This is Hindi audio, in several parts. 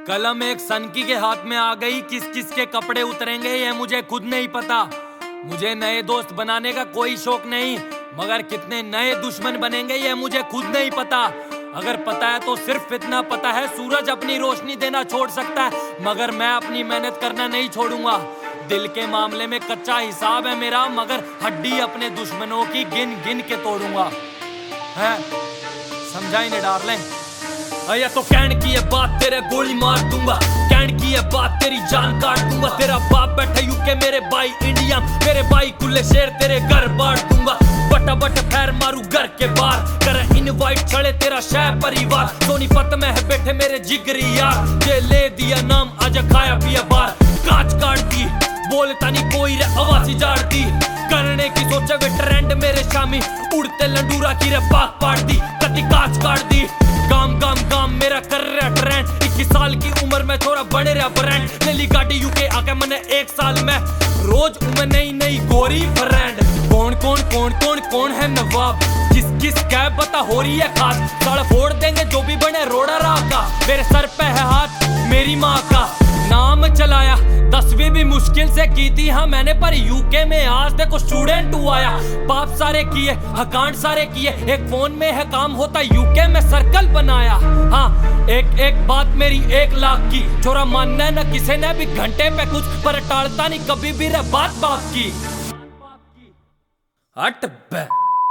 कलम एक सनकी के हाथ में आ गई, किस किस के कपड़े उतरेंगे ये मुझे खुद नहीं पता। मुझे नए दोस्त बनाने का कोई शौक नहीं, मगर कितने नए दुश्मन बनेंगे ये मुझे खुद नहीं पता। अगर पता है तो सिर्फ इतना पता है, सूरज अपनी रोशनी देना छोड़ सकता है, मगर मैं अपनी मेहनत करना नहीं छोड़ूंगा। दिल के मामले में कच्चा हिसाब है मेरा, मगर हड्डी अपने दुश्मनों की गिन गिन के तोड़ूंगा। है समझा ही नहीं डार्लिंग? या तो कहन की है बात तेरे गोली मार दूंगा, कहन की है बात तेरी जान काट दूंगा। तेरा बाप बैठा यूके, मेरे भाई इंडिया, मेरे भाई कुल्ले शेर तेरे घर बांट दूंगा। बटा बट फैर मारू घर के बाहर, कर इनवाइट चढ़े तेरा शह परिवार। सोनीपत में है बैठे मेरे जिगरी यार, जे ले दिया नाम आज खाया पिया बार। कांच काट दी बोलता नहीं कोई रे आवाज़ी जाड़ दी, करने की सोचे वे ट्रेंड मेरे शामी। उड़ते लंडूरा की रे पाक पाट दी, कति कांच काट दी। काम काम काम मेरा कर रहा ट्रेंड, 21 साल की उम्र में छोरा बने रहा ब्रांड। ले ली गाड़ी यूके आके मैंने 1 साल में, रोज उम्र नई नई गोरी फ्रेंड। कौन कौन कौन कौन कौन है नवाब, किस किस कैब बता हो रही है खास। सड़ फोड़ देंगे जो भी बने रोड़ा राह का, मेरे सर पे है हाथ मेरी माँ का। नाम चलाया 10वीं भी मुश्किल से की थी हाँ मैंने, पर यूके में आज देखो स्टूडेंट हुआ आया। पाप सारे किए हकांड सारे किए, एक फोन में है काम होता यूके में सर्कल बनाया। हाँ एक एक बात मेरी 1 लाख की, छोरा मानना न किसी ने भी घंटे पे कुछ, पर टालता नहीं कभी भी रे बात बाप की। हट बे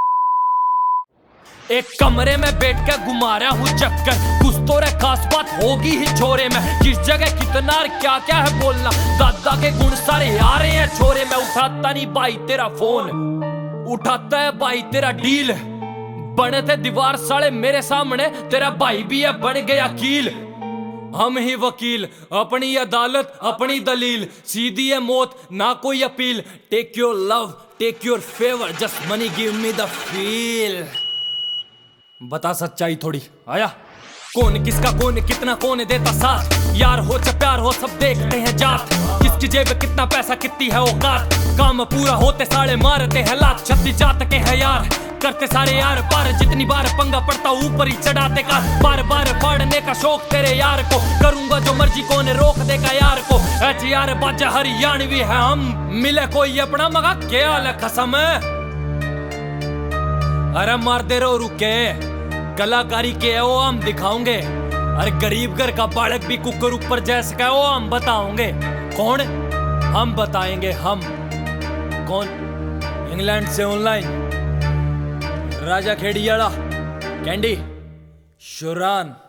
एक कमरे में बैठ कर घुमा रहा हूँ चक्कर, कुछ तो रे खास बात होगी ही छोरे में। किस जगह कितना क्या क्या है बोलना, दादा के गुण सारे आ रहे हैं छोरे में। उठाता नहीं भाई तेरा फोन, उठाता है भाई तेरा डील। बने थे दीवार साले मेरे सामने, तेरा भाई भी है बन गया कील। हम ही वकील, अपनी अदालत अपनी दलील, सीधी है मौत ना कोई अपील। Take your love take your favour, just money give me the feel. बता सच्चाई थोड़ी आया, कौन किसका कौन कितना कौन देता साथ। यार हो चाहे प्यार हो सब देखते हैं जात, किसकी जेब में कितना पैसा कितनी है औकात। काम पूरा होते साले मारते हैं लात, 36 जात के हैं यार करते सारे यार पार। जितनी बार पंगा पड़ता ऊपर ही चढ़ाते का, बार बार फाड़ने का शौक तेरे यार को। करूंगा जो मर्जी कौन रोक देगा यार को। ऐसे यार बाजा हरियाणवी है हम, मिले कोई अपना मगा क्या है कसम है। अरे मार दे रो रुके, कलाकारी के है वो हम दिखाओगे। अरे गरीब घर का बालक भी कुकर ऊपर जैसे का वो हम बताओगे। कौन हम बताएंगे हम कौन। इंग्लैंड से ऑनलाइन राजा खेड़ियाड़ा कैंडी शुरान।